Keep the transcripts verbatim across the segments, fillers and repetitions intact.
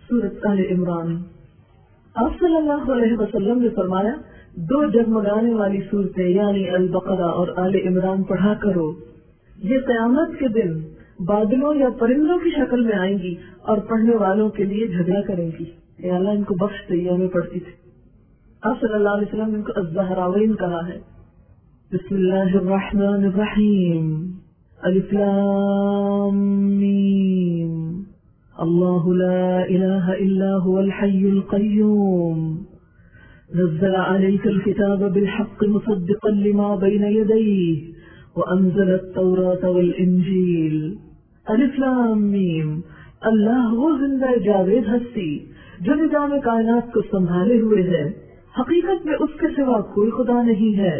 سورۃ آل عمران۔ آپ صلی اللہ علیہ وسلم نے فرمایا دو جگمگانے والی صورتیں یعنی البقرہ اور آل عمران پڑھا کرو، یہ قیامت کے دن بادلوں یا پرندوں کی شکل میں آئیں گی اور پڑھنے والوں کے لیے جھگڑا کریں گی۔ یا اللہ ان کو بخش دے، یہ ہمیں پڑھتی تھی۔ آپ صلی اللہ علیہ وسلم نے ان کو الزہراوین کہا ہے۔ بسم اللہ الرحمن الرحیم، الف لام میم، اللہ لا الہ الا هو الحی القیوم، نزل علیک الکتاب بالحق مصدقا لما بین یدیہ وانزل التوراۃ والانجیل۔ الف لام میم، اللہ وہ زندہ جاوید ہستی جو نظام کائنات کو سنبھالے ہوئے ہے، حقیقت میں اس کے سوا کوئی خدا نہیں ہے۔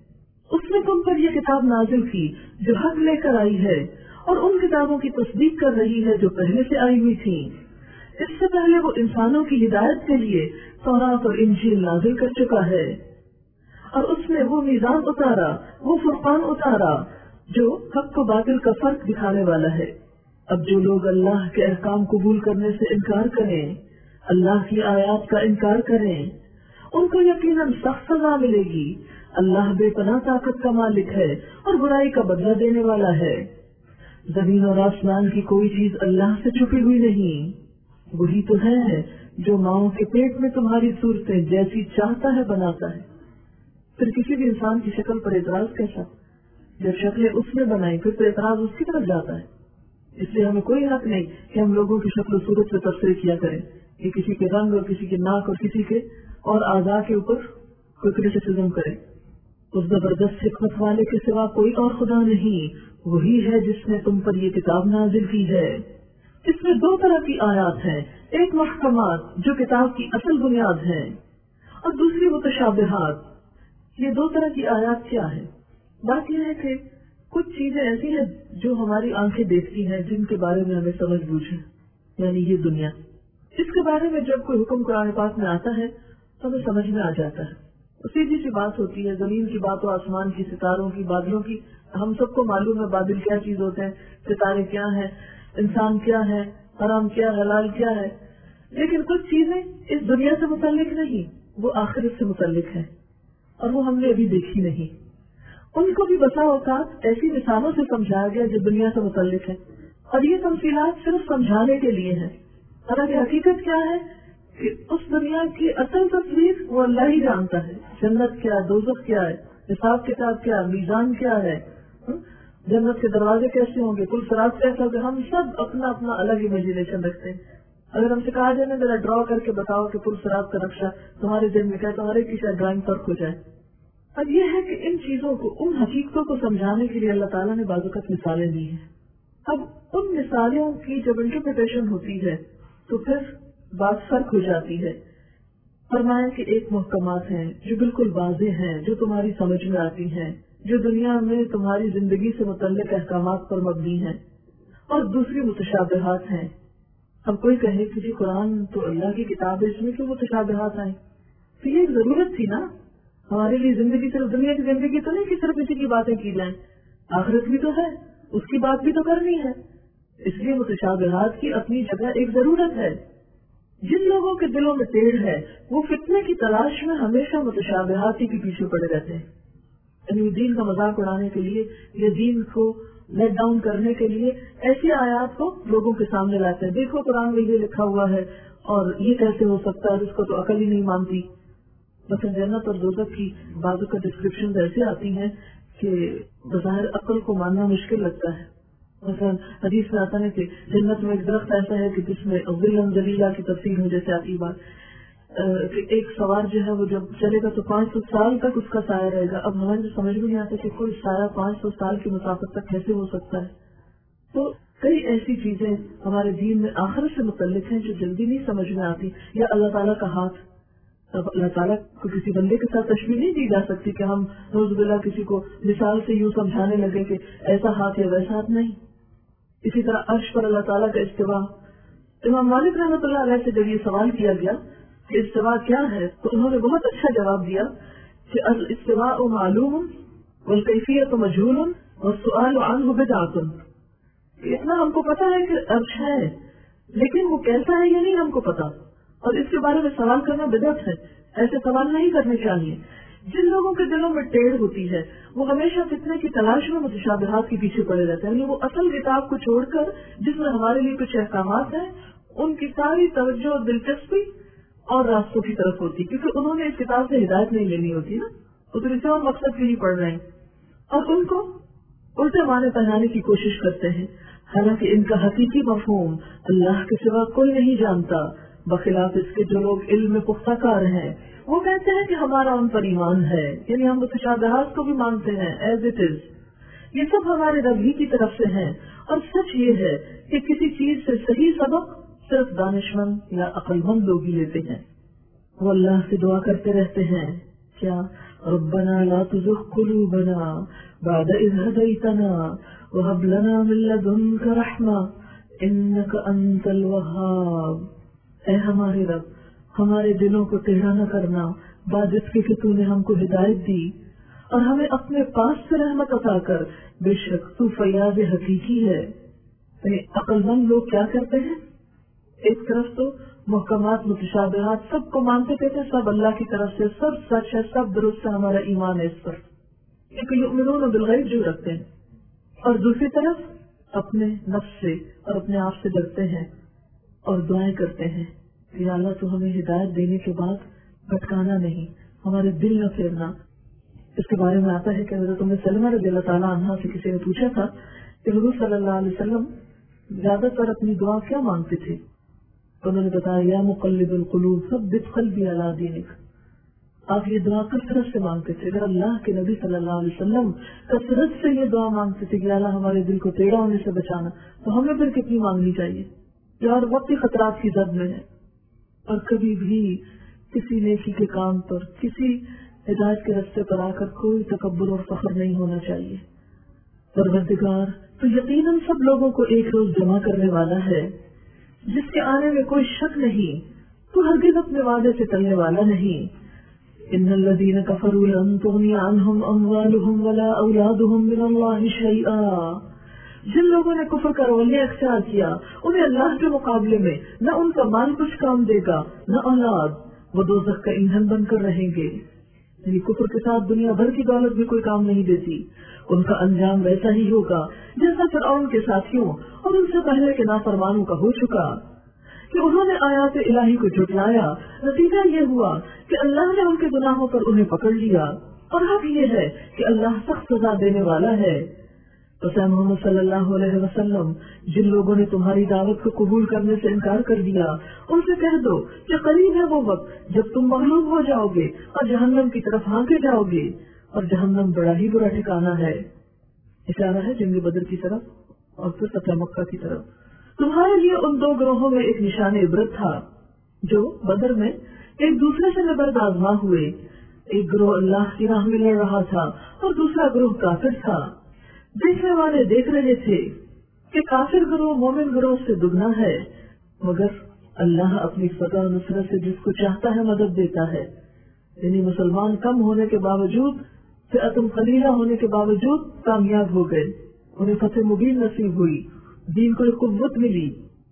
اس نے تم پر یہ کتاب نازل کی جو حق لے کر آئی ہے اور ان کتابوں کی تصدیق کر رہی ہے جو پہلے سے آئی ہوئی تھی۔ اس سے پہلے وہ انسانوں کی ہدایت کے لیے تورات اور انجیل نازل کر چکا ہے، اور اس نے وہ میزان اتارا، وہ فرقان اتارا جو حق کو باطل کا فرق دکھانے والا ہے۔ اب جو لوگ اللہ کے احکام قبول کرنے سے انکار کریں، اللہ کی آیات کا انکار کریں، ان کو یقیناً سخت سزا ملے گی۔ اللہ بے پناہ طاقت کا مالک ہے اور برائی کا بدلہ دینے والا ہے۔ زمین اور آسمان کی کوئی چیز اللہ سے چھپی ہوئی نہیں، وہی تو ہے جو ماؤں کے پیٹ میں تمہاری صورتیں جیسی چاہتا ہے بناتا ہے۔ پھر کسی بھی انسان کی شکل پر اعتراض کیسا؟ جب شکلیں اس نے بنائی پھر تو اعتراض اس کی طرف جاتا ہے۔ اس لیے ہمیں کوئی حق نہیں کہ ہم لوگوں کی شکل و صورت سے تبصرے کیا کریں کہ کسی کے رنگ اور کسی کے ناک اور کسی کے اور اعضاء کے اوپر کوئی کرٹیسزم کرے۔ اس زبردست حکمت والے کے سوا کوئی اور خدا نہیں، وہی ہے جس نے تم پر یہ کتاب نازل کی ہے۔ اس میں دو طرح کی آیات ہیں، ایک محکمات جو کتاب کی اصل بنیاد ہے، اور دوسری متشابہات۔ یہ دو طرح کی آیات کیا ہے؟ بات یہ ہے کہ کچھ چیزیں ایسی ہیں جو ہماری آنکھیں دیکھتی ہیں، جن کے بارے میں ہمیں سمجھ بوجھ ہے، یعنی یہ دنیا، اس کے بارے میں جب کوئی حکم قرآن پاک میں آتا ہے تو ہمیں سمجھ میں آ جاتا ہے۔ سیدھی سی بات ہوتی ہے، زمین کی بات ہو، آسمان کی، ستاروں کی، بادلوں کی، ہم سب کو معلوم ہے بادل کیا چیز ہوتے ہیں، ستارے کیا ہیں، انسان کیا ہے، حرام کیا، حلال کیا ہے۔ لیکن کچھ چیزیں اس دنیا سے متعلق نہیں، وہ آخرت سے متعلق ہے، اور وہ ہم نے ابھی دیکھی نہیں۔ ان کو بھی بسا اوقات ایسی مثالوں سے سمجھایا گیا جو دنیا سے متعلق ہے، اور یہ تمثیلات صرف سمجھانے کے لیے ہیں۔ حالانکہ حقیقت کیا ہے کہ اس دنیا کی اصل تصویر وہ اللہ ہی جانتا ہے۔ جنت کیا ہے، دوزخ کیا ہے، حساب کتاب کیا ہے، میزان کیا ہے، جنت کے دروازے کیسے ہوں گے، کل صراط کیسا ہوگا، ہم سب اپنا اپنا الگ امیجنیشن رکھتے ہیں۔ اگر ہم سے کہا جائے نا ذرا ڈرا کر کے بتاؤ کہ پل صراط کا نقشہ تمہارے ذہن میں کیا، تمہارے کی شاید ڈرائنگ فرق ہو جائے۔ اب یہ ہے کہ ان چیزوں کو، ان حقیقتوں کو سمجھانے کے لیے اللہ تعالیٰ نے بعض اوقات مثالیں دی ہیں۔ اب ان مثالوں کی جب انٹرپریٹیشن ہوتی ہے تو پھر بات فرق ہو جاتی ہے۔ فرمایا کہ ایک محکمات ہیں جو بالکل واضح ہیں، جو تمہاری سمجھ میں آتی ہیں، جو دنیا میں تمہاری زندگی سے متعلق احکامات پر مبنی ہیں، اور دوسری متشابہات ہیں۔ اب کوئی کہے کہ جی قرآن تو اللہ کی کتاب ہے، اس میں کیوں متشابہات آئیں؟ تو یہ ایک ضرورت تھی نا ہمارے لیے، زندگی صرف دنیا کی زندگی تو نہیں کہ صرف اسی کی باتیں کی جائیں، آخرت بھی تو ہے، اس کی بات بھی تو کرنی ہے۔ اس لیے متشابہات کی اپنی جگہ ایک ضرورت ہے۔ جن لوگوں کے دلوں میں ٹیڑھ ہے وہ فتنے کی تلاش میں ہمیشہ متشابہات ہی کے پیچھے پڑے رہتے ہیں، یعنی دین کا مذاق اڑانے کے لیے یا دین کو لیٹ ڈاؤن کرنے کے لیے ایسی آیات کو لوگوں کے سامنے لاتے ہیں۔ دیکھو قرآن میں یہ لکھا ہوا ہے اور یہ کیسے ہو سکتا ہے، اس کو تو عقل ہی نہیں مانتی۔ مثلا جنت اور دوزخ کی بعضوں کا ڈسکرپشن ایسے آتی ہیں کہ بظاہر عقل کو ماننا مشکل لگتا ہے۔ مثلا حدیث میں آتا ہے کہ جنت میں ایک درخت ایسا ہے کہ جس میں ظلم ذلیلہ کی تفصیل ہو، جیسے آتی بات کہ ایک سوار جو ہے وہ جب چلے گا تو پانچ سو سال تک اس کا سایہ رہے گا۔ اب ہمیں سمجھ میں نہیں آتا کہ کوئی سایہ پانچ سو سال کی مسافت تک کیسے ہو سکتا ہے۔ تو کئی ایسی چیزیں ہمارے دین میں آخرت سے متعلق ہیں جو جلدی نہیں سمجھ میں آتی، یا اللہ تعالیٰ کا ہاتھ۔ اب اللہ تعالیٰ کو کسی بندے کے ساتھ تشبیہ نہیں دی جا سکتی کہ ہم نعوذ باللہ کسی کو مثال سے یوں سمجھانے لگے کہ ایسا ہاتھ یا ویسا ہاتھ نہیں۔ اسی طرح عرش پر اللہ تعالیٰ کا استوا، امام مالک رحمۃ اللہ علیہ سے جب یہ سوال کیا گیا کہ استوا کیا ہے تو انہوں نے بہت اچھا جواب دیا کہ الاستواء معلوم والکیفیت مجہول والسؤال عنہ بدعۃ۔ اتنا ہم کو پتا ہے کہ عرش ہے، لیکن وہ کیسا ہے یہ نہیں ہم کو پتا، اور اس کے بارے میں سوال کرنا بدعت ہے، ایسے سوال نہیں کرنے چاہیے۔ جن لوگوں کے دلوں میں ٹیڑھ ہوتی ہے وہ ہمیشہ فتنے کی تلاش میں متشابہات کے پیچھے پڑے رہتے ہیں، یعنی وہ اصل کتاب کو چھوڑ کر جس میں ہمارے لیے کچھ احکامات ہیں ان کی ساری توجہ اور دلچسپی اور راستوں کی طرف ہوتی، کیونکہ انہوں نے اس کتاب سے ہدایت نہیں لینی ہوتی نا، وہ تو کسی اور مقصد کے لیے پڑھ رہے ہیں اور ان کو الٹے معنی پہنانے کی کوشش کرتے ہیں، حالانکہ ان کا حقیقی مفہوم اللہ کے سوا کوئی نہیں جانتا، بخلاف اس کے جو لوگ علم میں پختہ کار ہیں وہ کہتے ہیں کہ ہمارا ان پر ایمان ہے، یعنی ہم متشابہات کو بھی مانتے ہیں ایز اٹ از، یہ سب ہمارے رب ہی کی طرف سے ہیں، اور سچ یہ ہے کہ کسی چیز سے صحیح سبق صرف دانشمند یا عقل مند لوگ ہی لیتے ہیں۔ وہ اللہ سے دعا کرتے رہتے ہیں، کیا ربنا لا تزغ قلوبنا بعد اذ هديتنا وهب لنا من لدنك رحمة انك انت الوهاب، اے ہمارے رب ہمارے دلوں کو ٹیڑھا نہ کرنا بعد اس کے کہ تو نے ہم کو ہدایت دی، اور ہمیں اپنے پاس سے رحمت عطا کر، بے شک تو فیاض حقیقی ہے۔ عقل مند لوگ کیا کرتے ہیں، ایک طرف تو محکمات متشابہات سب کو مانتے کہتے ہیں سب اللہ کی طرف سے، سب سچ ہے، سب درست ہے، ہمارا ایمان ہے اس پر، کیونکہ یؤمنون بالغیب جو رکھتے ہیں، اور دوسری طرف اپنے نفس سے اور اپنے آپ سے ڈرتے ہیں اور دعائیں کرتے ہیں کہ اللہ تو ہمیں ہدایت دینے کے بعد بھٹکانا نہیں، ہمارے دل نہ پھیرنا۔ اس کے بارے میں آتا ہے کہ حضرت ام سلمہ رضی اللہ تعالیٰ عنہا سے کسی نے پوچھا تھا کہ حضور صلی اللہ علیہ وسلم زیادہ تر اپنی دعا کیا مانگتے تھے، تو انہوں نے بتایا یا مقلب القلوب ثبت قلبی علی دینک، آپ یہ دعا کثرت سے مانگتے تھے۔ اگر اللہ کے نبی صلی اللہ علیہ وسلم کثرت سے یہ دعا مانگتے تھے کہ اللہ ہمارے دل کو ٹیڑھا ہونے سے بچانا، تو ہمیں پھر کتنی مانگنی چاہیے جو ہر وقت ہی خطرات کی زد میں ہے، اور کبھی بھی کسی نیکی کے کام پر، کسی ہدایت کے راستے پر آ کر کوئی تکبر اور فخر نہیں ہونا چاہیے۔ پروردگار تو یقیناً سب لوگوں کو ایک روز جمع کرنے والا ہے جس کے آنے میں کوئی شک نہیں، تو ہرگز اپنے وعدے سے ٹلنے والا نہیں۔ ان الذین کفروا لن تغنی عنہم اموالہم ولا اولادہم من اللہ شیئا، جن لوگوں نے کفر کا رویہ اختیار کیا انہیں اللہ کے مقابلے میں نہ ان کا مال کچھ کام دے گا نہ اولاد، وہ دوزخ کا ایندھن بن کر رہیں گے، یعنی کفر کے ساتھ دنیا بھر کی دولت بھی کوئی کام نہیں دیتی، ان کا انجام ویسا ہی ہوگا جیسا فرعون کے ساتھیوں اور ان سے پہلے کے نافرمانوں کا ہو چکا کہ انہوں نے آیات الہی کو جھٹلایا، نتیجہ یہ ہوا کہ اللہ نے ان کے گناہوں پر انہیں پکڑ لیا، اور حق یہ ہے کہ اللہ سخت سزا دینے والا ہے۔ تو محمد صلی اللہ علیہ وسلم جن لوگوں نے تمہاری دعوت کو قبول کرنے سے انکار کر دیا ان سے کہہ دو کہ قریب ہے وہ وقت جب تم مغلوب ہو جاؤ گے اور جہنم کی طرف ہانکے جاؤ گے، اور جہنم بڑا ہی برا ٹھکانہ ہے۔ اشارہ ہے جنگ بدر کی طرف اور پھر فتح مکہ کی طرف۔ تمہارے لیے ان دو گروہوں میں ایک نشان عبرت تھا جو بدر میں ایک دوسرے سے نبرد آزما ہوئے، ایک گروہ اللہ کی راہ میں لڑ رہا تھا اور دوسرا گروہ کافر تھا۔ دیکھنے والے دیکھ رہے تھے کہ کافر گروہ مومن گروہ سے دگنا ہے، مگر اللہ اپنی فتح و نصرت سے جس کو چاہتا ہے مدد دیتا ہے، یعنی مسلمان کم ہونے کے باوجود، فئتم قلیلہ ہونے کے باوجود کامیاب ہو گئے، انہیں فتح مبین نصیب ہوئی، دین کو ایک قوت ملی۔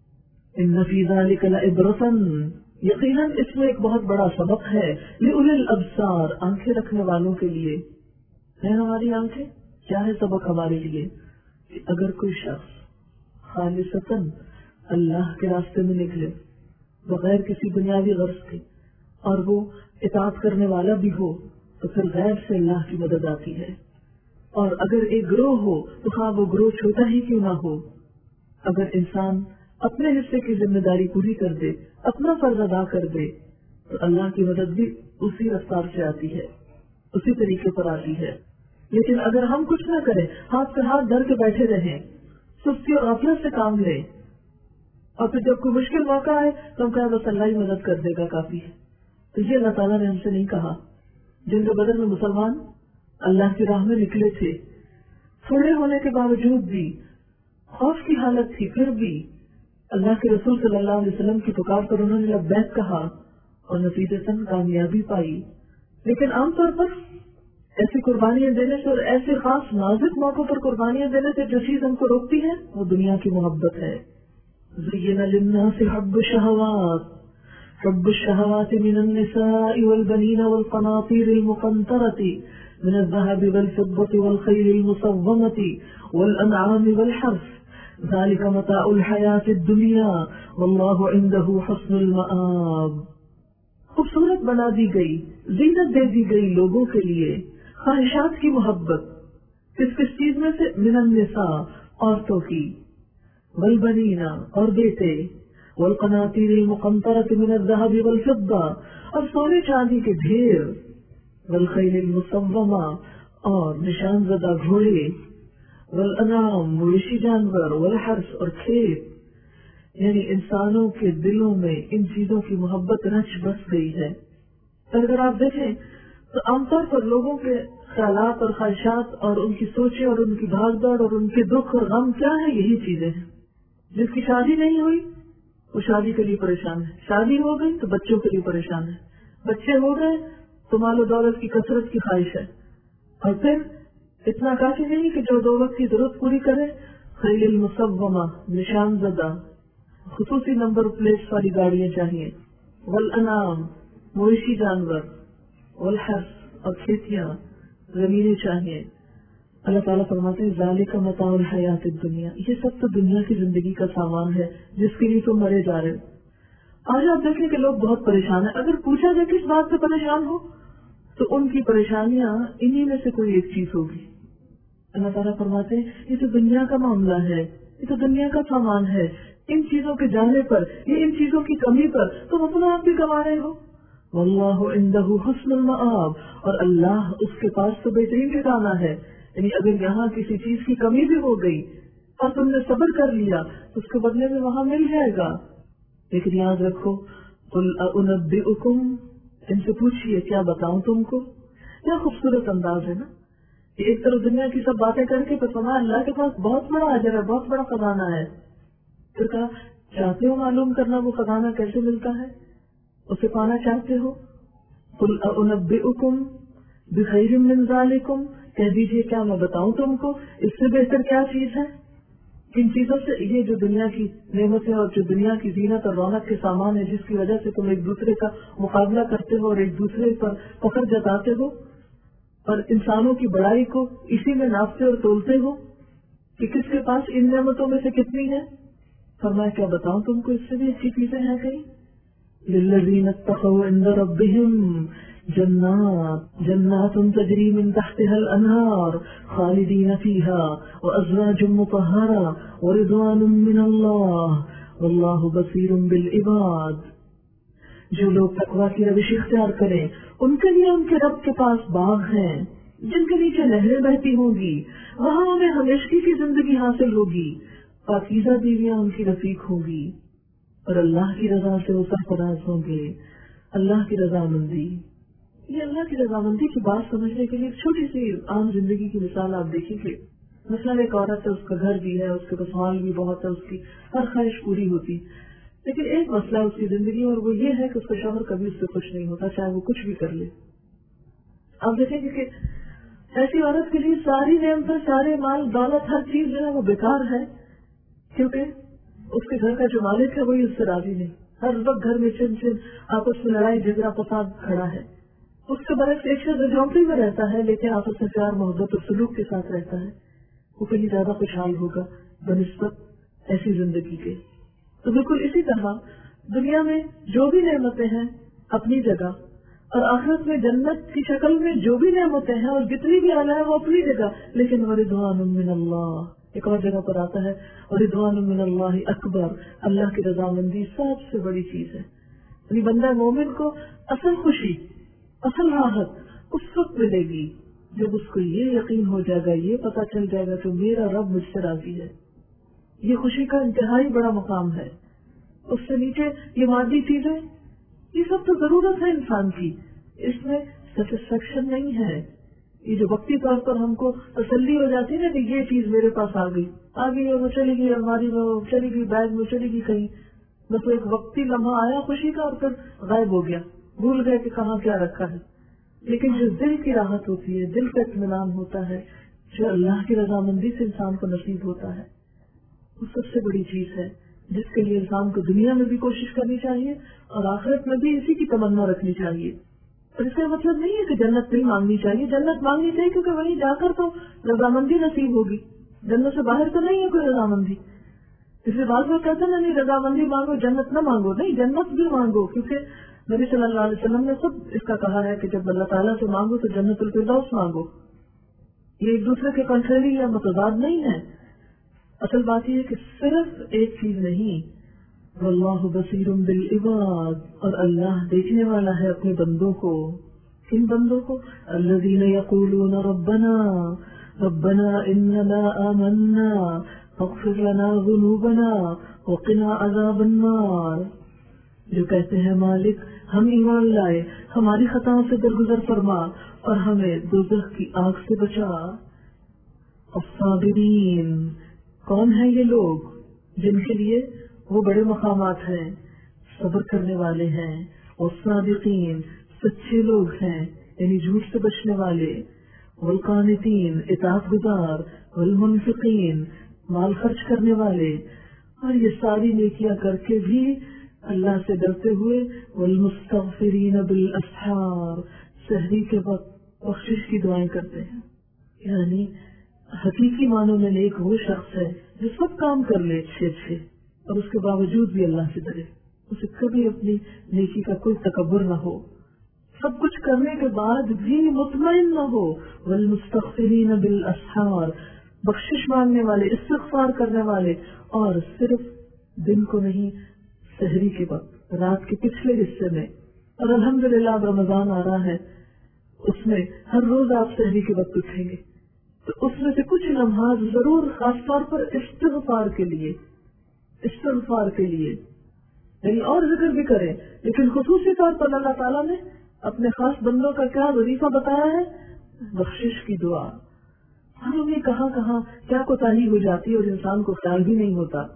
ان فی ذلک لعبرۃ، یقیناً اس میں ایک بہت بڑا سبق ہے، لأولی الابصار، آنکھیں رکھنے والوں کے لیے۔ ہے ہماری آنکھیں؟ کیا ہے سبق ہمارے لیے کہ اگر کوئی شخص خالصتاً اللہ کے راستے میں نکلے بغیر کسی بنیادی غرض کے اور وہ اطاعت کرنے والا بھی ہو تو پھر غیب سے اللہ کی مدد آتی ہے، اور اگر ایک گروہ ہو تو خواہ وہ گروہ چھوٹا ہی کیوں نہ ہو، اگر انسان اپنے حصے کی ذمہ داری پوری کر دے، اپنا فرض ادا کر دے، تو اللہ کی مدد بھی اسی رفتار سے آتی ہے، اسی طریقے پر آتی ہے۔ لیکن اگر ہم کچھ نہ کریں، ہاتھ پہ ہاتھ دھر کے بیٹھے رہیں، سستی اور غفلت سے کام لیں، اور پھر جب کوئی مشکل موقع آئے تو ہم کہیں بس اللہ ہی مدد کر دے گا، کافی ہے، تو یہ اللہ تعالیٰ نے ہم سے نہیں کہا۔ جن کے بدر میں مسلمان اللہ کی راہ میں نکلے تھے، تھوڑے ہونے کے باوجود بھی، خوف کی حالت تھی، پھر بھی اللہ کے رسول صلی اللہ علیہ وسلم کی پکار پر انہوں نے لبیک کہا اور نتیجتاً کامیابی پائی۔ لیکن عام طور پر ایسی قربانیاں دینے سے اور ایسے خاص نازک موقعوں پر قربانیاں دینے سے جو چیز ہم کو روکتی ہے وہ دنیا کی محبت ہے، زين للناس حب الشهوات حب الشهوات من النساء والبنين والقناطير المقنطرة من الذهب والفضة والخيل المصومة والأنعام والحرث ذلك متاع الحياة الدنيا والله عنده حسن المآب. خوبصورت بنا دی گئی، زینت دے دی گئی لوگوں کے لیے خواہشات کی محبت، کس کس چیز میں سے؟ من النساء عورتوں کی، والبنین اور بیٹے، والقناطیر المقنطرۃ من الذهب والفضة اور سونے چاندی کے ڈھیر، والخیل المصومہ اور نشان زدہ گھوڑے، والانعام مویشی جانور، والحرث اور کھیت. یعنی انسانوں کے دلوں میں ان چیزوں کی محبت رچ بس گئی ہے. اگر آپ دیکھیں تو عام طور پر لوگوں کے خیالات اور خواہشات اور ان کی سوچیں اور ان کی بھاگ دوڑ اور ان کے دکھ اور غم کیا ہے؟ یہی چیزیں ہیں. جس کی شادی نہیں ہوئی وہ شادی کے لیے پریشان ہے، شادی ہو گئی تو بچوں کے لیے پریشان ہے، بچے ہو گئے تو مال و دولت کی کثرت کی خواہش ہے، اور پھر اتنا کافی نہیں کہ جو دو وقت کی ضرورت پوری کرے. خیل المصومہ نشان زدہ خصوصی نمبر پلیٹس والی گاڑیاں چاہیے، والانعام مویشی جانور، والحرث اور کھیتیاں زمینیں چاہیے. اللہ تعالیٰ فرماتے ہیں ذالک متاع الحیات الدنیا، یہ سب تو دنیا کی زندگی کا سامان ہے جس کے لیے تم مرے جا رہے ہو. آج آپ دیکھیں کہ لوگ بہت پریشان ہیں. اگر پوچھا جائے کس بات سے پریشان ہو تو ان کی پریشانیاں انہی میں سے کوئی ایک چیز ہوگی. اللہ تعالیٰ فرماتے ہیں یہ تو دنیا کا معاملہ ہے، یہ تو دنیا کا سامان ہے، ان چیزوں کے جانے پر، یہ ان چیزوں کی کمی پر تم اپنا آپ بھی کما رہے ہو. واللہ عندہ حسن المآب، اور اللہ اس کے پاس تو بہترین ٹھکانہ ہے. یعنی اگر یہاں کسی چیز کی کمی بھی ہو گئی اور تم نے صبر کر لیا تو اس کے بدلے میں وہاں مل جائے گا. لیکن یاد رکھو قل انبئکم، ان سے پوچھئے کیا بتاؤں تم کو. کیا خوبصورت انداز ہے نا. ایک طرف دنیا کی سب باتیں کر کے فرمایا اللہ کے پاس بہت بڑا اجر ہے، بہت بڑا خزانہ ہے. پھر کہا چاہتے ہو معلوم کرنا وہ خزانہ کیسے ملتا ہے، اسے پانا چاہتے ہو؟ قل انبئکم بخیر من ذالکم، کہہ دیجیے کیا میں بتاؤں تم کو اس سے بہتر کیا چیز ہے. کن چیزوں سے؟ یہ جو دنیا کی نعمتیں اور جو دنیا کی زینت اور رونق کے سامان ہے جس کی وجہ سے تم ایک دوسرے کا مقابلہ کرتے ہو اور ایک دوسرے پر فخر جتاتے ہو اور انسانوں کی بڑائی کو اسی میں ناپتے اور تولتے ہو کہ کس کے پاس ان نعمتوں میں سے کتنی ہے. فرمایا کیا بتاؤں تم کو اس سے بھی اچھی چیزیں ہیں کہیں. للذین اتقوا عند ربهم جنات جنات تجری من تحتها الانہار خالدین فیہا وازواج مطہرہ ورضوان من اللہ واللہ بصیر بالعباد. جو لوگ تقویٰ کی روش اختیار کریں ان کے لیے ان کے رب کے پاس باغ ہیں جن کے نیچے نہریں بہتی ہوں گی، وہاں انہیں ہمیشگی کی زندگی حاصل ہوگی، پاکیزہ بیویاں ان کی رفیق ہوں گی اور اللہ کی رضا سے وہ سرفراز ہوں گے. اللہ کی رضامندی، یہ اللہ کی رضامندی کی بات سمجھنے کے لیے ایک چھوٹی سی عام زندگی کی مثال آپ دیکھیں کہ مثلاً ایک عورت ہے، اس کا گھر بھی ہے، اس کے پاس مال بھی بہت ہے، اس کی ہر خواہش پوری ہوتی، لیکن ایک مسئلہ ہے اس کی زندگی اور وہ یہ ہے کہ اس کا شوہر کبھی اس سے خوش نہیں ہوتا چاہے وہ کچھ بھی کر لے. آپ دیکھیں گے کہ ایسی عورت کے لیے ساری نعمتیں، سارے مال دولت، ہر چیز جو ہے وہ بیکار ہے، کیونکہ اس کے گھر کا جو مالک ہے وہی اس سے راضی نہیں. ہر وقت گھر میں چن چن آپس میں لڑائی جھگڑا فساد کھڑا ہے. اس کے برعکس ایک شخص جھونپڑی میں رہتا ہے لیکن آپس میں پیار محبت اور سلوک کے ساتھ رہتا ہے، وہ کہیں زیادہ خوشحال ہوگا بنسبت ایسی زندگی کے. تو بالکل اسی طرح دنیا میں جو بھی نعمتیں ہیں اپنی جگہ اور آخرت میں جنت کی شکل میں جو بھی نعمتیں ہیں اور جتنی بھی اعلیٰ ہے وہ اپنی جگہ، لیکن ورضوان من اللہ، ایک اور جگہ پر آتا ہے ورضوان من اللہ اکبر، اللہ کی رضامندی سب سے بڑی چیز ہے. یعنی بندہ مومن کو اصل خوشی، اصل راحت اس وقت ملے گی جب اس کو یہ یقین ہو جائے گا، یہ پتہ چل جائے گا کہ میرا رب مجھ سے راضی ہے. یہ خوشی کا انتہائی بڑا مقام ہے. اس سے نیچے یہ مادی چیزیں، یہ سب تو ضرورت ہے انسان کی، اس میں سیٹسفیکشن نہیں ہے. یہ جو وقتی طور پر ہم کو تسلی ہو جاتی ہے نا کہ یہ چیز میرے پاس آ گئی آ گئی اور وہ چلی گئی الماری میں، وہ چلی گئی بیگ میں، چلی گئی کہیں، بس ایک وقتی لمحہ آیا خوشی کا اور پھر غائب ہو گیا، بھول گئے کہ کہاں کیا رکھا ہے. لیکن جو دل کی راحت ہوتی ہے، دل کا اطمینان ہوتا ہے، جو اللہ کی رضامندی سے انسان کو نصیب ہوتا ہے، وہ سب سے بڑی چیز ہے. جس کے لیے انسان کو دنیا میں بھی کوشش کرنی چاہیے اور آخرت میں بھی اسی کی تمنا رکھنی چاہیے. اور اس کا مطلب نہیں ہے کہ جنت نہیں مانگنی چاہیے، جنت مانگنی چاہیے کیونکہ وہیں جا کر تو رضامندی نصیب ہوگی. جنت سے باہر تو نہیں ہے کوئی رضامندی. اس لیے بعض لوگ کہتے ہیں نہیں رضامندی مانگو جنت نہ مانگو. نہیں، جنت بھی مانگو، کیونکہ نبی صلی اللہ علیہ وسلم نے خود اس کا کہا ہے کہ جب اللہ تعالیٰ سے مانگو تو جنت الفردوس مانگو. یہ ایک دوسرے کے کنٹریری یا متضاد نہیں ہے. اصل بات یہ ہے کہ صرف ایک چیز نہیں، واللہ بصیر بالعباد، اور اللہ دیکھنے والا ہے اپنے بندوں کو. کن بندوں کو؟ الذین یقولون ربنا ربنا اننا آمنا فاغفر لنا ذنوبنا وقنا عذاب النار، جو کہتے ہیں مالک ہم ایمان لائے، ہماری خطاؤں سے درگزر فرما اور ہمیں دوزخ کی آگ سے بچا. الصابرین، کون ہیں یہ لوگ جن کے لیے وہ بڑے مقامات ہیں؟ صبر کرنے والے ہیں. والصادقین، سچے لوگ ہیں یعنی جھوٹ سے بچنے والے. والقانتین، اطاعت گزار. والمنفقین، مال خرچ کرنے والے. اور یہ ساری نیکیاں کر کے بھی اللہ سے ڈرتے ہوئے. والمستغفرین بالاسحار، سحری کے وقت بخشش کی دعائیں کرتے ہیں. یعنی حقیقی معنوں میں نیک وہ شخص ہے جو سب کام کر لے اچھے اچھے اور اس کے باوجود بھی اللہ سے ڈرے، اسے کبھی اپنی نیکی کا کوئی تکبر نہ ہو، سب کچھ کرنے کے بعد بھی مطمئن نہ ہو. والمستغفرین بالاسحار، بخشش مانگنے والے، استغفار کرنے والے، اور صرف دن کو نہیں، سحری کے وقت، رات کے پچھلے حصے میں. اور الحمدللہ اب رمضان آ رہا ہے، اس میں ہر روز آپ سحری کے وقت اٹھیں گے تو اس میں سے کچھ لمحات ضرور خاص طور پر استغفار کے لیے استغفار کے لیے یعنی اور ذکر بھی کریں، لیکن خصوصی طور پر اللہ تعالیٰ نے اپنے خاص بندوں کا کیا وظیفہ بتایا ہے؟ بخشش کی دعا. ہم نے کہاں کہاں کیا کوتاہی ہو جاتی ہے اور انسان کو خیال بھی نہیں ہوتا.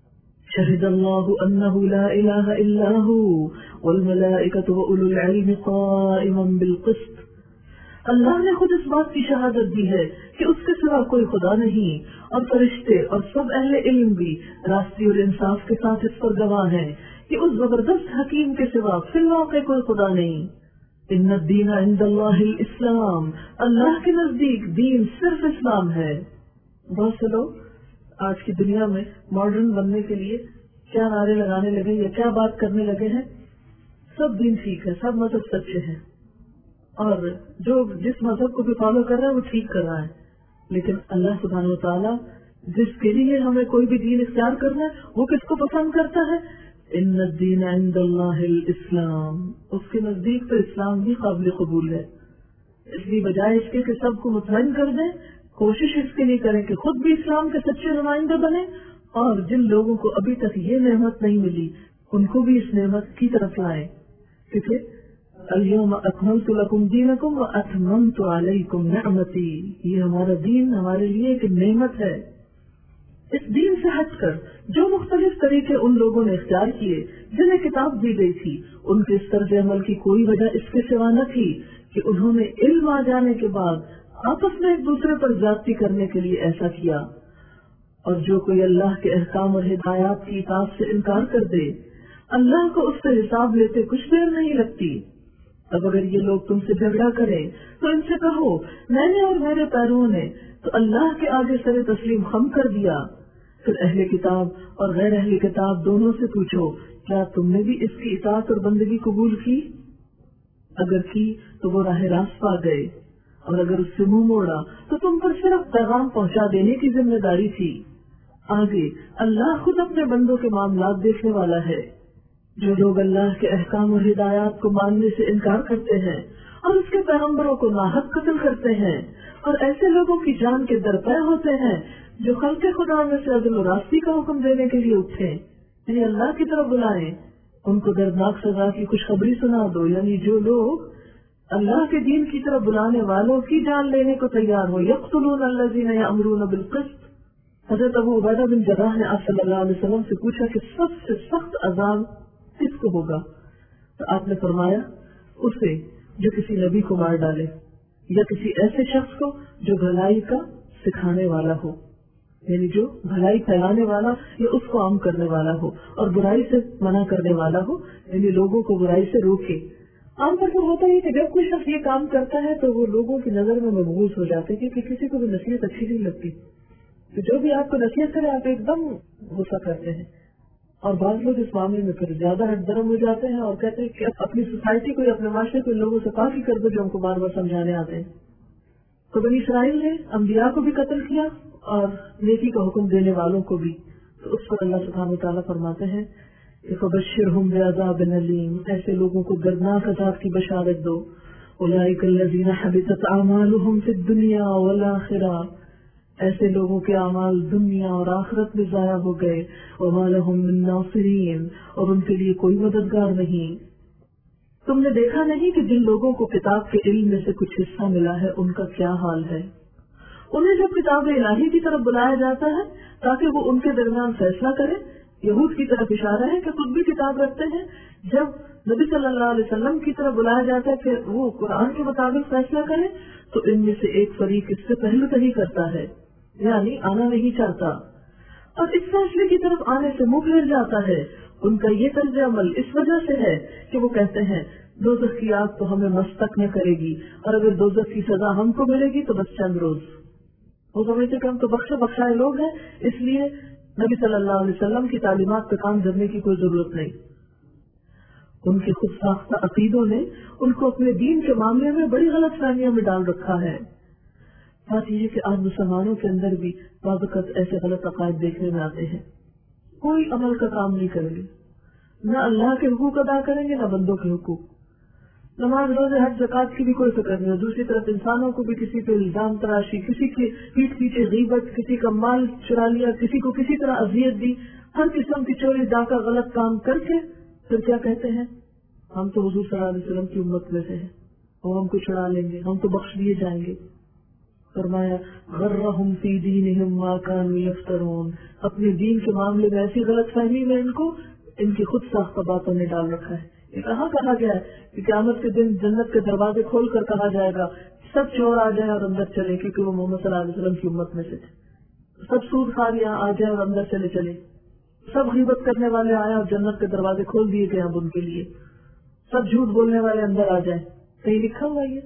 شہد اللہ انہ لا الہ الا ہو والملائکۃ واولو العلم قائما بالقسط، اللہ نے خود اس بات کی شہادت دی ہے کہ اس کے سوا کوئی خدا نہیں، اور فرشتے اور سب اہل علم بھی راستی اور انصاف کے ساتھ اس پر گواہ ہیں کہ اس زبردست حکیم کے سوا فی الواقع کوئی خدا نہیں. ان الدین عند اللہ الاسلام، اللہ کے نزدیک دین صرف اسلام ہے. بہت سے لوگ آج کی دنیا میں ماڈرن بننے کے لیے کیا نعرے لگانے لگے یا کیا بات کرنے لگے ہیں، سب دین ٹھیک ہے، سب مذہب سچے ہیں، اور جو جس مذہب کو بھی فالو کر رہا ہے وہ ٹھیک کر رہا ہے. لیکن اللہ سبحانہ و تعالیٰ جس کے لیے ہمیں کوئی بھی دین اختیار کرنا ہے وہ کس کو پسند کرتا ہے؟ ان الدین عند اللہ الاسلام، اس کے نزدیک تو اسلام بھی قابل قبول ہے. اس لیے بجائے اس کے کہ سب کو مطمئن کر دیں، کوشش اس کے لیے کریں کہ خود بھی اسلام کے سچے نمائندے بنے، اور جن لوگوں کو ابھی تک یہ نعمت نہیں ملی ان کو بھی اس نعمت کی طرف لائیں. کیونکہ اليوم اکملت لکم دینکم واتممت علیکم نعمتی، یہ ہمارا دین ہمارے لیے ایک نعمت ہے. اس دین سے ہٹ کر جو مختلف طریقے ان لوگوں نے اختیار کیے جنہیں کتاب دی گئی تھی، ان کے اس طرز عمل کی کوئی وجہ اس کے سوا نہ تھی کہ انہوں نے علم آ جانے کے بعد آپس میں ایک دوسرے پر زیادتی کرنے کے لیے ایسا کیا. اور جو کوئی اللہ کے احکام اور ہدایات کی اطاعت سے انکار کر دے، اللہ کو اس سے حساب لیتے کچھ دیر نہیں لگتی. اب اگر یہ لوگ تم سے جھگڑا کریں تو ان سے کہو میں نے اور میرے پیرووں نے تو اللہ کے آگے سر تسلیم خم کر دیا. پھر اہل کتاب اور غیر اہل کتاب دونوں سے پوچھو کیا تم نے بھی اس کی اطاعت اور بندگی قبول کی؟ اگر کی تو وہ راہ راست پا گئے، اور اگر اس سے منہ موڑا تو تم پر صرف پیغام پہنچا دینے کی ذمہ داری تھی. آگے اللہ خود اپنے بندوں کے معاملات دیکھنے والا ہے. جو لوگ اللہ کے احکام اور ہدایات کو ماننے سے انکار کرتے ہیں اور اس کے پیغمبروں کو ناحق قتل کرتے ہیں، اور ایسے لوگوں کی جان کے درپے ہوتے ہیں جو خلق خدا میں سے عدل و راستی کا حکم دینے کے لیے اٹھے، یعنی اللہ کی طرف بلائیں، ان کو دردناک سزا کی خوشخبری سنا دو. یعنی جو لوگ اللہ کے دین کی طرف بلانے والوں کی جان لینے کو تیار ہو، یقتلون الذین یأمرون بالقسط. حضرت ابو عبیدہ بن جراح نے آپ صلی اللہ علیہ وسلم سے پوچھا کہ سب سے سخت عذاب کس کو ہوگا؟ تو آپ نے فرمایا اسے جو کسی نبی کو مار ڈالے یا کسی ایسے شخص کو جو بھلائی کا سکھانے والا ہو. یعنی جو بھلائی پھیلانے والا یا اس کو عام کرنے والا ہو اور برائی سے منع کرنے والا ہو، یعنی لوگوں کو برائی سے روکے. عام طور پر ہوتا ہے کہ جب کوئی شخص یہ کام کرتا ہے تو وہ لوگوں کی نظر میں مقبول ہو جاتے ہیں، کیونکہ کسی کو بھی نصیحت اچھی نہیں لگتی. تو جو بھی آپ کو نصیحت کرے آپ ایک دم غصہ کرتے ہیں، اور بعض لوگ اس معاملے میں پھر زیادہ ہٹ درم ہو جاتے ہیں اور کہتے ہیں کہ اپنی سوسائٹی کو یا اپنے معاشرے کو لوگوں سے کافی کر دو جو ہم کو بار بار سمجھانے آتے ہیں. تو بنی اسرائیل نے انبیاء کو بھی قتل کیا اور نیکی کا حکم دینے والوں کو بھی. تو اس پر اللہ سبحانہ وتعالیٰ فرماتے ہیں کہ فبشرہم بعذاب علیم، ایسے لوگوں کو دردناک عذاب کی بشارت دو. اولئک الذین حبطت اعمالہم فی الدنیا والآخرہ، ایسے لوگوں کے اعمال دنیا اور آخرت میں ضائع ہو گئے. وما لہم من ناصرین، اور ان کے لیے کوئی مددگار نہیں. تم نے دیکھا نہیں کہ جن لوگوں کو کتاب کے علم میں سے کچھ حصہ ملا ہے ان کا کیا حال ہے؟ انہیں جب کتاب الہی کی طرف بلایا جاتا ہے تاکہ وہ ان کے درمیان فیصلہ کرے، یہود کی طرف اشارہ ہے کہ خود بھی کتاب رکھتے ہیں. جب نبی صلی اللہ علیہ وسلم کی طرف بلایا جاتا ہے کہ وہ قرآن کے مطابق فیصلہ کرے تو ان میں سے ایک فریق اس سے پہلو تہی کرتا ہے، یعنی آنا نہیں چاہتا، اور اس فیصلے کی طرف آنے سے منہ پھیر جاتا ہے. ان کا یہ طرز عمل اس وجہ سے ہے کہ وہ کہتے ہیں دوزخ کی آگ تو ہمیں مستک نہ کرے گی، اور اگر دوزخ کی سزا ہم کو ملے گی تو بس چند روز. وہ سمجھتے کہ ہم تو بخشے بخشائے لوگ ہیں، اس لیے نبی صلی اللہ علیہ وسلم کی تعلیمات پہ کام کرنے کی کوئی ضرورت نہیں. ان کے خود ساختہ عقیدوں نے ان کو اپنے دین کے معاملے میں بڑی غلط فہمیوں میں ڈال رکھا ہے. بات یہ کہ آج مسلمانوں کے اندر بھی بعض اوقات ایسے غلط عقائد دیکھنے میں آتے ہیں. کوئی عمل کا کام نہیں کریں گے، نہ اللہ کے حقوق ادا کریں گے نہ بندوں کے حقوق. نماز روزے حج زکات کی بھی کوئی فکر نہیں. دوسری طرف انسانوں کو بھی کسی پہ الزام تراشی، کسی کی پیٹھ پیچھے غیبت، کسی کا مال چرا لیا، کسی کو کسی طرح اذیت دی، ہر قسم کی چوری ڈاکہ غلط کام کر کے پھر کیا کہتے ہیں ہم تو حضور صلی اللہ علیہ وسلم کی امت میں سے ہیں اور ہم کو چھڑا لیں گے، ہم تو بخش دیے جائیں گے. فرمایا غرہم فی دینہم ما کانوا یفترون، اپنے دین کے معاملے میں ایسی غلط فہمی میں ان کو ان کی خود ساختہ باتوں نے ڈال رکھا ہے. یہ کہاں کہا گیا ہے کہ قیامت کے دن جنت کے دروازے کھول کر کہا جائے گا سب چور آ جائیں اور اندر چلے، کیونکہ وہ محمد صلی اللہ علیہ وسلم کی امت میں سے تھے. سب سود خار یہاں آ جائیں اور اندر چلے چلے، سب غیبت کرنے والے آئے اور جنت کے دروازے کھول دیے گئے اب ان کے لیے، سب جھوٹ بولنے والے اندر آ جائیں. کہیں لکھا ہوا یہ؟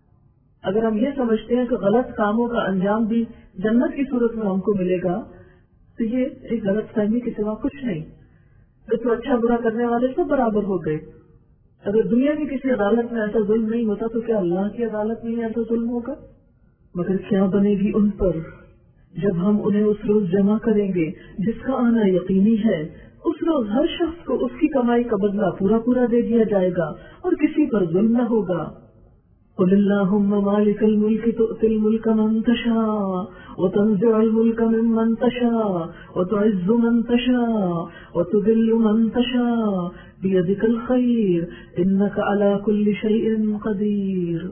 اگر ہم یہ سمجھتے ہیں کہ غلط کاموں کا انجام بھی جنت کی صورت میں ہم کو ملے گا تو یہ ایک غلط فہمی کے سوا کچھ نہیں. تو اچھا برا کرنے والے سب برابر ہو گئے. اگر دنیا کی کسی عدالت میں ایسا ظلم نہیں ہوتا تو کیا اللہ کی عدالت میں ایسا ظلم ہوگا؟ مگر کیا بنے گی ان پر جب ہم انہیں اس روز جمع کریں گے جس کا آنا یقینی ہے. اس روز ہر شخص کو اس کی کمائی کا بدلہ پورا پورا دے دیا جائے گا اور کسی پر ظلم نہ ہوگا. قل اللہم مالک الملک تؤتی الملک من تشاء وتنزع الملک ممن تشاء وتعز من تشاء وتذل من تشاء بیدک الخیر انک علی کل شیء قدیر.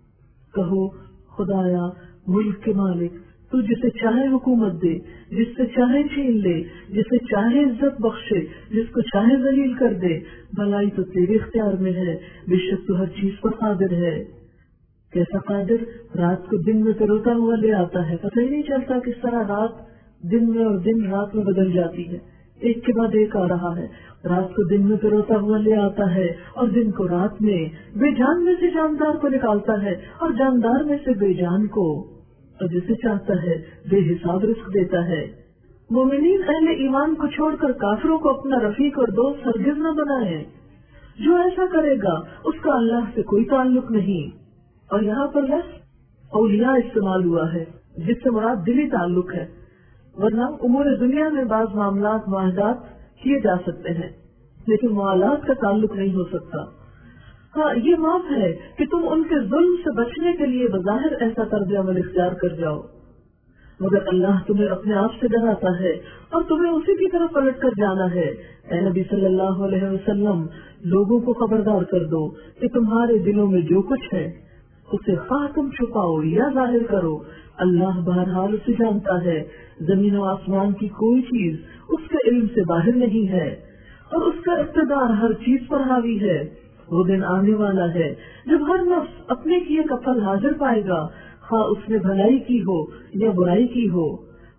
کہو خدایا ملک کے مالک تو جسے چاہے حکومت دے، جس سے چاہے چھین لے، جسے چاہے عزت بخشے، جس کو چاہے ذلیل کر دے. بھلائی تو تیرے اختیار میں ہے، بے شک تو ہر چیز پر قادر ہے. کیسا قادر؟ رات کو دن میں پروتا ہوا لے آتا ہے، پتہ ہی نہیں چلتا کس طرح رات دن میں اور دن رات میں بدل جاتی ہے، ایک کے بعد ایک آ رہا ہے. رات کو دن میں پروتا ہوا لے آتا ہے اور دن کو رات میں، بے جان میں سے جاندار کو نکالتا ہے اور جاندار میں سے بے جان کو، اور جسے چاہتا ہے بے حساب رزق دیتا ہے. مومنین اہل ایمان کو چھوڑ کر کافروں کو اپنا رفیق اور دوست ہرگز نہ بنائیں. جو ایسا کرے گا اس کا اللہ سے کوئی تعلق نہیں. اور یہاں پر لفظ اولیاء استعمال ہوا ہے جس سے مراد دلی تعلق ہے، ورنہ امور دنیا میں بعض معاملات معاہدات کیے جا سکتے ہیں لیکن معاملات کا تعلق نہیں ہو سکتا. ہاں یہ معاف ہے کہ تم ان کے ظلم سے بچنے کے لیے بظاہر ایسا طرز عمل اختیار کر جاؤ، مگر اللہ تمہیں اپنے آپ سے ڈراتا ہے اور تمہیں اسی کی طرف پلٹ کر جانا ہے. اے نبی صلی اللہ علیہ وسلم، لوگوں کو خبردار کر دو کہ تمہارے دلوں میں جو کچھ ہے اسے خواہ تم چھپاؤ یا ظاہر کرو، اللہ بہرحال اسے جانتا ہے. زمین و آسمان کی کوئی چیز اس کے علم سے باہر نہیں ہے اور اس کا اقتدار ہر چیز پر حاوی ہے. وہ دن آنے والا ہے جب ہر نفس اپنے کیے کا پھل حاضر پائے گا، خواہ اس نے بھلائی کی ہو یا برائی کی ہو.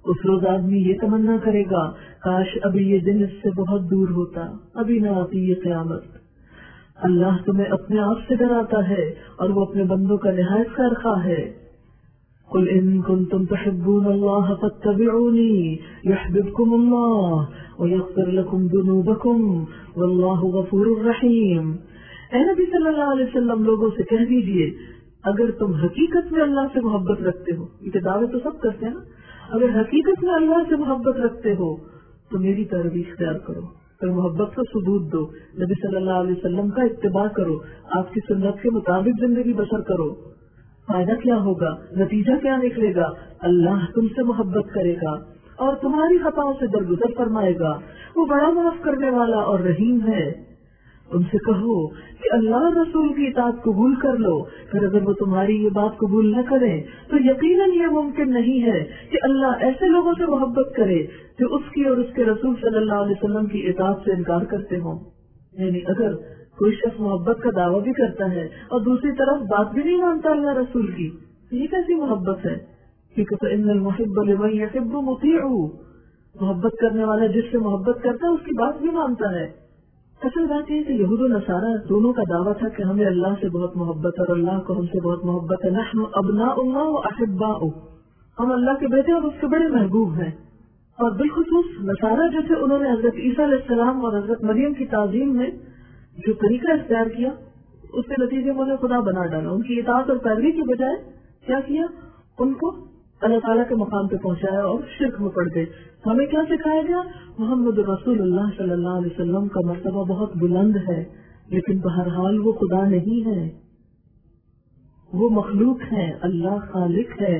اس روز آدمی یہ تمنا کرے گا کاش ابھی یہ دن اس سے بہت دور ہوتا، ابھی نہ آتی یہ قیامت۔ اللہ تمہیں اپنے آپ سے ڈراتا ہے اور وہ اپنے بندوں کا نہایت خیرخواہ ہے۔ قل ان کنتم تحبون اللہ فاتبعونی یحببکم اللہ ویغفر لکم ذنوبکم واللہ غفور رحیم۔ اے نبی صلی اللہ علیہ وسلم، لوگوں سے کہہ دیجئے اگر تم حقیقت میں اللہ سے محبت رکھتے ہو، یہ دعوے تو سب کرتے ہیں نا، اگر حقیقت میں اللہ سے محبت رکھتے ہو تو میری پیروی اختیار کرو، پھر محبت کا ثبوت دو، نبی صلی اللہ علیہ وسلم کا اتباع کرو، آپ کی سنت کے مطابق زندگی بسر کرو۔ فائدہ کیا ہوگا، نتیجہ کیا نکلے گا؟ اللہ تم سے محبت کرے گا اور تمہاری خطاؤں سے درگزر فرمائے گا، وہ بڑا معاف کرنے والا اور رحیم ہے۔ ان سے کہو کہ اللہ رسول کی اطاعت قبول کر لو، پھر اگر وہ تمہاری یہ بات قبول نہ کریں تو یقیناً یہ ممکن نہیں ہے کہ اللہ ایسے لوگوں سے محبت کرے جو اس کی اور اس کے رسول صلی اللہ علیہ وسلم کی اطاعت سے انکار کرتے ہوں۔ یعنی اگر کوئی شخص محبت کا دعویٰ بھی کرتا ہے اور دوسری طرف بات بھی نہیں مانتا اللہ رسول کی، تو یہ کیسی محبت ہے؟ کیونکہ فإن المحب لمن يحب مطیع، محبت کرنے والا جس سے محبت کرتا ہے اس کی بات بھی مانتا ہے۔ اصل بات یہ کہ یہود و نصارہ دونوں کا دعویٰ تھا کہ ہمیں اللہ سے بہت محبت اور اللہ کو ہم سے بہت محبت ہے، نحن ابناء اللہ و احباؤہ، ہم اللہ کے بیٹے اور اس کے بڑے محبوب ہیں۔ اور بالخصوص نصارہ جو تھے انہوں نے حضرت عیسیٰ علیہ السلام اور حضرت مریم کی تعظیم میں جو طریقہ اختیار کیا اس کے نتیجے میں انہیں خدا بنا ڈالا۔ ان کی اطاعت اور پیروی کی بجائے کیا کیا؟ ان کو اللہ تعالیٰ کے مقام پہ پہنچایا اور شرک میں پڑ گئے۔ ہمیں کیا سکھایا گیا؟ محمد رسول اللہ صلی اللہ علیہ وسلم کا مرتبہ بہت بلند ہے، لیکن بہرحال وہ خدا نہیں ہے، وہ مخلوق ہے، اللہ خالق ہے۔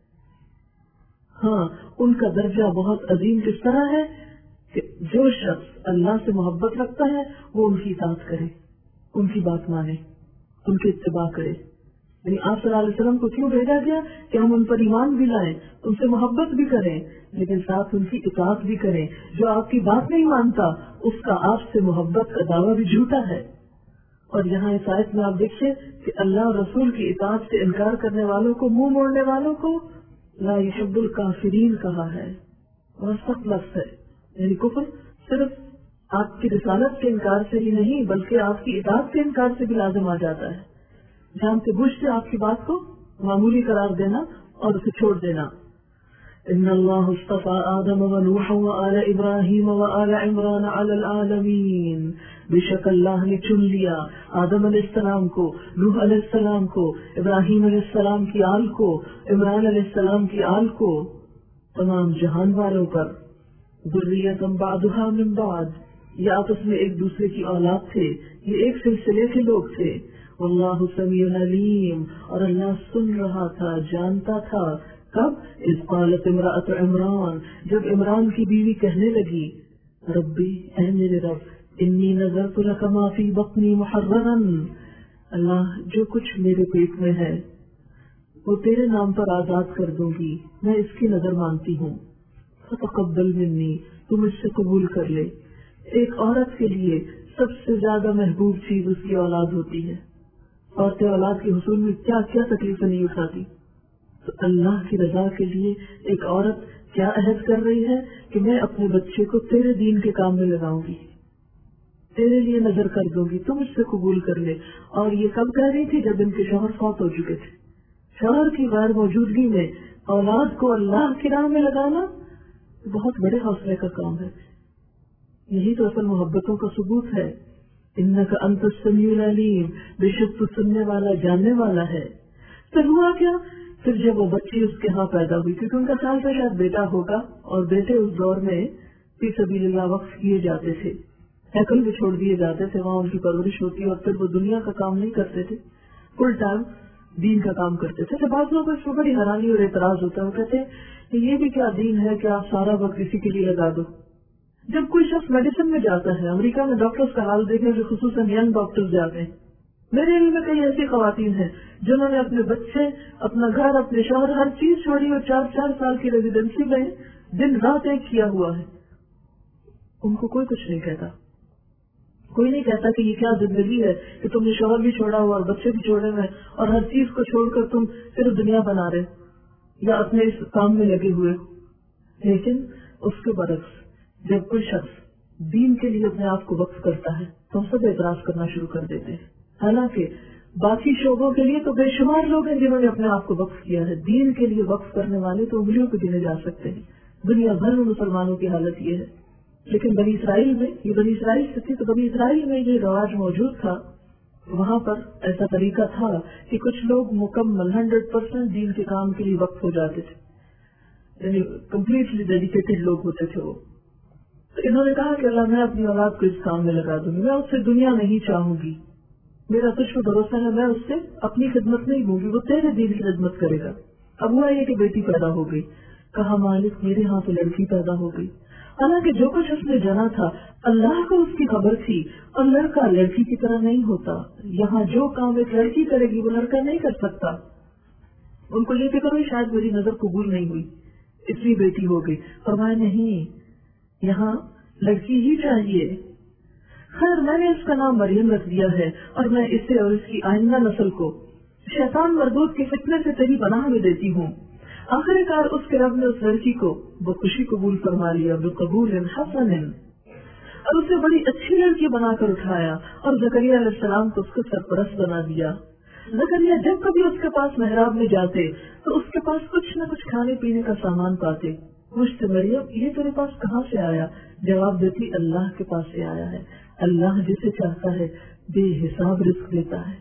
ہاں، ان کا درجہ بہت عظیم کس طرح ہے کہ جو شخص اللہ سے محبت رکھتا ہے وہ ان کی اطاعت کرے، ان کی بات مانے، ان کی اتباع کرے۔ یعنی آپ صلی اللہ علیہ وسلم کو کیوں بھیجا گیا کہ ہم ان پر ایمان بھی لائیں، ان سے محبت بھی کریں، لیکن ساتھ ان کی اطاعت بھی کریں۔ جو آپ کی بات نہیں مانتا اس کا آپ سے محبت کا دعویٰ بھی جھوٹا ہے۔ اور یہاں اس آیت میں آپ دیکھیے کہ اللہ اور رسول کی اطاعت سے انکار کرنے والوں کو، منہ موڑنے والوں کو لا یحب الکافرین کہا ہے، اور سخت لفظ ہے۔ یعنی کفر صرف آپ کی رسالت کے انکار سے ہی نہیں بلکہ آپ کی اطاعت کے انکار سے بھی لازم آ جاتا ہے، جانتے بوجھتے آپ کی بات کو معمولی قرار دینا اور اسے چھوڑ دینا۔ ان اللہ اصطفى آدم ونوحا وآل ابراہیم وآل عمران علی العالمین، بے شک اللہ نے چن لیا آدم علیہ السلام کو، نوح علیہ السلام کو، ابراہیم علیہ السلام کی آل کو، عمران علیہ السلام کی آل کو، تمام جہان والوں پر۔ ذریۃ بعضها من بعض، یہ آپس میں ایک دوسرے کی اولاد تھے، یہ ایک سلسلے کے لوگ تھے۔ واللہ سمیع علیم، اور اللہ سن رہا تھا، جانتا تھا۔ کب؟ اذ قالت امرأۃ عمران، جب عمران کی بیوی کہنے لگی ربی، اے میرے رب، انی نذرت لک ما فی بطنی محررا، اللہ جو کچھ میرے پیٹ میں ہے وہ تیرے نام پر آزاد کر دوں گی، میں اس کی نظر مانتی ہوں۔ فتقبل منی، تم اس سے قبول کر لے۔ ایک عورت کے لیے سب سے زیادہ محبوب چیز اس کی اولاد ہوتی ہے۔ عورتیں اولاد کے حصول میں کیا کیا تکلیفیں نہیں اٹھاتی، تو اللہ کی رضا کے لیے ایک عورت کیا عہد کر رہی ہے کہ میں اپنے بچے کو تیرے دین کے کام میں لگاؤں گی، تیرے لیے نظر کر دوں گی، تم اس سے قبول کر لے۔ اور یہ کب کہہ رہی تھی؟ جب ان کے شوہر فوت ہو چکے تھے۔ شوہر کی غیر موجودگی میں اولاد کو اللہ کی راہ میں لگانا بہت بڑے حوصلے کا کام ہے۔ یہی تو اصل محبتوں کا ثبوت ہے۔ انک انت السمیع العلیم، بے شک تو سننے والا، جاننے والا ہے۔ پھر ہوا کیا؟ پھر جب وہ بچی اس کے ہاں پیدا ہوئی، کیونکہ ان کا خیال تھا شاید بیٹا ہوگا، اور بیٹے اس دور میں فی سبیل اللہ وقف کیے جاتے تھے، ہیکل بھی چھوڑ دیے جاتے تھے، وہاں ان کی پرورش ہوتی، اور پھر وہ دنیا کا کام نہیں کرتے تھے، فل ٹائم دین کا کام کرتے تھے۔ تو بعض لوگوں کو اس میں بڑی حیرانی اور اعتراض ہوتا ہے، وہ کہتے ہیں کہ یہ بھی کیا دین ہے کہ آپ سارا وقت اسی کے لیے لگا دو۔ جب کوئی شخص میڈیسن میں جاتا ہے، امریکہ میں ڈاکٹرز کا حال دیکھیں جو خصوصاً ینگ ڈاکٹرز جاتے ہیں، میرے علم میں کئی ایسی خواتین ہیں جنہوں نے اپنے بچے، اپنا گھر، اپنے شوہر، ہر چیز چھوڑی اور چار چار سال کی ریزیڈنسی میں دن رات ایک کیا ہوا ہے۔ ان کو کوئی کچھ نہیں کہتا، کوئی نہیں کہتا کہ یہ کیا زندگی ہے کہ تم نے شوہر بھی چھوڑا ہوا اور بچے بھی چھوڑے ہوئے اور ہر چیز کو چھوڑ کر تم صرف دنیا بنا رہے یا اپنے اس کام میں لگے ہوئے۔ لیکن اس کے برعکس جب کوئی شخص دین کے لیے اپنے آپ کو وقف کرتا ہے تو ہم سب اعتراض کرنا شروع کر دیتے ہیں. حالانکہ باقی شعبوں کے لیے تو بے شمار لوگ ہیں جنہوں نے اپنے آپ کو وقف کیا ہے. دین کے لیے وقف کرنے والے تو انگلیوں پہ گنے جا سکتے ہیں. دنیا بھر میں مسلمانوں کی حالت یہ ہے. لیکن بنی اسرائیل میں یہ بنی اسرائیل سے تھی تو بنی اسرائیل میں یہ رواج موجود تھا. وہاں پر ایسا طریقہ تھا کہ کچھ لوگ مکمل ہنڈریڈ پرسینٹ دین کے کام کے لیے وقف ہو جاتے تھے, یعنی کمپلیٹلی ڈیڈیکیٹڈ لوگ ہوتے تھے وہ. تو انہوں نے کہا کہ اللہ میں اپنی اولاد کو اس کام میں لگا دوں گی, میں اس سے دنیا نہیں چاہوں گی, میرا تجھ پر بھروسہ ہے, میں اس سے اپنی خدمت نہیں دوں گی, وہ تیرے دین کی خدمت کرے گا. اب ہوا یہ کہ بیٹی پیدا ہو گئی. کہا مالک میرے ہاں تو لڑکی پیدا ہو گئی. حالانکہ جو کچھ اس نے جانا تھا اللہ کو اس کی خبر تھی, اور لڑکا لڑکی کی طرح نہیں ہوتا. یہاں جو کام ایک لڑکی کرے گی وہ لڑکا نہیں کر سکتا. ان کو یہ فکر ہوئی شاید میری نظر قبول نہیں ہوئی اس لیے بیٹی ہو گئی. فرمایا نہیں, یہاں لڑکی ہی چاہیے. خیر میں نے اس کا نام مریم رکھ دیا ہے, اور میں اسے اور اس کی آئندہ نسل کو شیطان مردود کے فتنے سے تیری پناہ میں دیتی ہوں. آخر کار اس کے رب نے اس لڑکی کو بخوشی قبول فرما لیا, بقبول حسن, اور اسے بڑی اچھی لڑکی بنا کر اٹھایا, اور زکریا علیہ السلام کو اس کو سرپرست بنا دیا. زکریا جب کبھی اس کے پاس محراب میں جاتے تو اس کے پاس کچھ نہ کچھ کھانے پینے کا سامان پاتے. پوچھتے مریم یہ تیرے پاس کہاں سے آیا؟ جواب دیتی اللہ کے پاس سے آیا ہے. اللہ جسے چاہتا ہے بے حساب رزق دیتا ہے.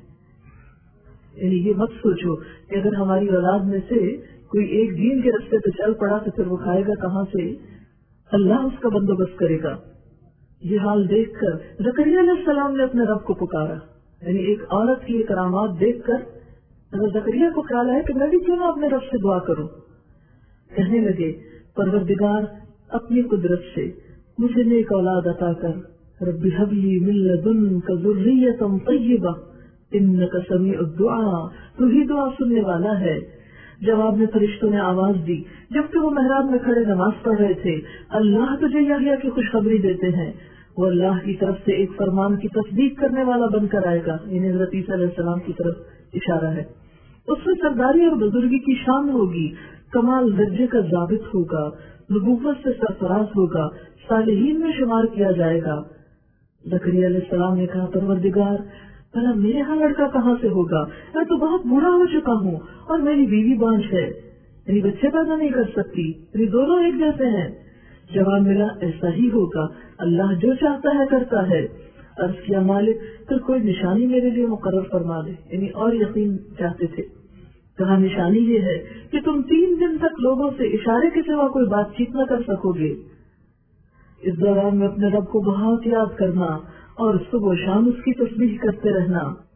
یعنی یہ مت سوچو کہ اگر ہماری اولاد میں سے کوئی ایک دین کے رستے پہ چل پڑا تو پھر وہ کھائے گا کہاں سے؟ اللہ اس کا بندوبست کرے گا. یہ حال دیکھ کر زکریا علیہ السلام نے اپنے رب کو پکارا. یعنی ایک عورت کی کرامات دیکھ کر اگر زکریا کو خیال ہے کہ میں بھی کیوں نہ اپنے رب سے دعا کروں. کہنے لگے پروردگار اپنی قدرت سے مجھے نیک اولاد عطا کر. رب هب لي من لدنك ذرية طيبة إنك سميع الدعاء, تو ہی دعا سننے والا ہے. جواب میں فرشتوں نے آواز دی جبکہ وہ محراب میں کھڑے نماز پڑھ رہے تھے, اللہ تجھے یحییٰ کی خوشخبری دیتے ہیں, وہ اللہ کی طرف سے ایک فرمان کی تصدیق کرنے والا بن کر آئے گا. یعنی حضرت عیسیٰ علیہ السلام کی طرف اشارہ ہے. اس میں سرداری اور بزرگی کی شان ہوگی, کمال درجے کا ضابط ہوگا, نبوت سے سرفراز ہوگا, صالحین میں شمار کیا جائے گا. زکریا علیہ السلام نے کہا پروردگار بھلا میرے ہاں لڑکا کہاں سے ہوگا؟ میں تو بہت بوڑھا ہو چکا ہوں اور میری بیوی بانجھ ہے, یعنی بچے پیدا نہیں کر سکتی, یعنی دونوں ایک جیسے ہیں. جواب ملا ایسا ہی ہوگا, اللہ جو چاہتا ہے کرتا ہے. عرض کیا مالک پھر کوئی نشانی میرے لیے مقرر فرما دے. یعنی اور یقین چاہتے تھے. کہا نشانی یہ ہے کہ تم تین دن تک لوگوں سے اشارے کے سوا کوئی بات چیت نہ کر سکو گے. اس دوران میں اپنے رب کو بہت یاد کرنا اور صبح و شام اس کی تسبیح کرتے رہنا.